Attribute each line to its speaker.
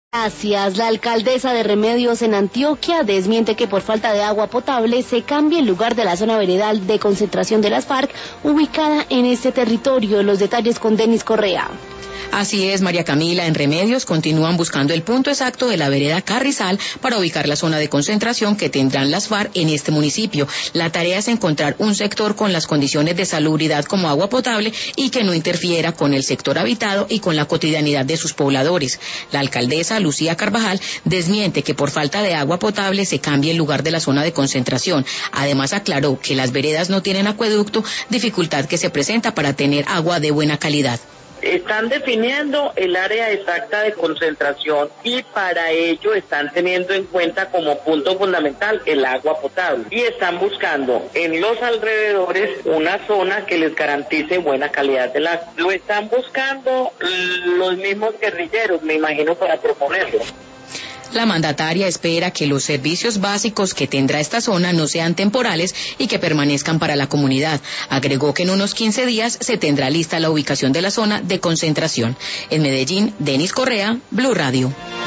Speaker 1: Gracias. La alcaldesa de Remedios en Antioquia desmiente que por falta de agua potable se cambie el lugar de la zona veredal de concentración de las FARC ubicada en este territorio. Los detalles con Denis Correa.
Speaker 2: Así es, María Camila, en Remedios continúan buscando el punto exacto de la vereda Carrizal para ubicar la zona de concentración que tendrán las FARC en este municipio. La tarea es encontrar un sector con las condiciones de salubridad como agua potable y que no interfiera con el sector habitado y con la cotidianidad de sus pobladores. La alcaldesa, Lucía Carvajal, desmiente que por falta de agua potable se cambie el lugar de la zona de concentración. Además, aclaró que las veredas no tienen acueducto, dificultad que se presenta para tener agua de buena calidad.
Speaker 3: Están definiendo el área exacta de concentración y para ello están teniendo en cuenta como punto fundamental el agua potable y están buscando en los alrededores una zona que les garantice buena calidad del agua. Lo están buscando los mismos guerrilleros, me imagino, para proponerlo.
Speaker 2: La mandataria espera que los servicios básicos que tendrá esta zona no sean temporales y que permanezcan para la comunidad. Agregó que en unos 15 días se tendrá lista la ubicación de la zona de concentración. En Medellín, Denis Correa, Blue Radio.